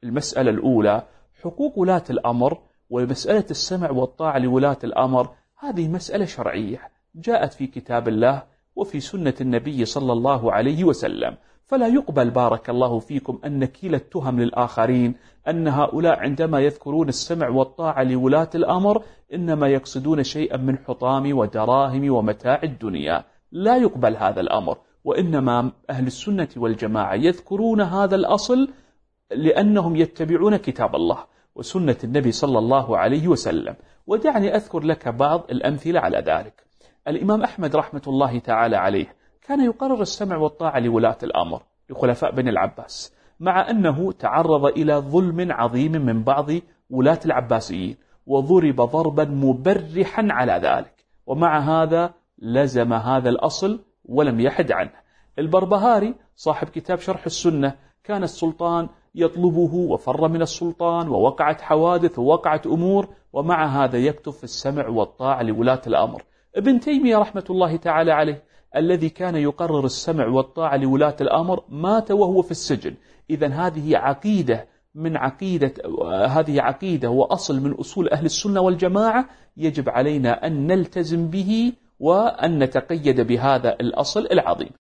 المسألة الأولى حقوق ولاة الأمر، ومسألة السمع والطاعة لولاة الأمر هذه مسألة شرعية جاءت في كتاب الله وفي سنة النبي صلى الله عليه وسلم، فلا يقبل بارك الله فيكم أن نكيل التهم للآخرين أن هؤلاء عندما يذكرون السمع والطاعة لولاة الأمر إنما يقصدون شيئا من حطام ودراهم ومتاع الدنيا. لا يقبل هذا الأمر، وإنما أهل السنة والجماعة يذكرون هذا الأصل لأنهم يتبعون كتاب الله وسنة النبي صلى الله عليه وسلم. ودعني أذكر لك بعض الأمثلة على ذلك. الإمام أحمد رحمة الله تعالى عليه كان يقرر السمع والطاعة لولاة الأمر لخلفاء بني العباس، مع أنه تعرض إلى ظلم عظيم من بعض ولاة العباسيين وضرب ضربا مبرحا على ذلك، ومع هذا لزم هذا الأصل ولم يحد عنه. البربهاري صاحب كتاب شرح السنة كان السلطان يطلبه وفر من السلطان ووقعت حوادث ووقعت أمور، ومع هذا يكتب في السمع والطاعة لولاة الأمر. ابن تيمية رحمة الله تعالى عليه الذي كان يقرر السمع والطاعة لولاة الأمر مات وهو في السجن. إذن هذه عقيدة وأصل من أصول أهل السنة والجماعة يجب علينا أن نلتزم به وأن نتقيد بهذا الأصل العظيم.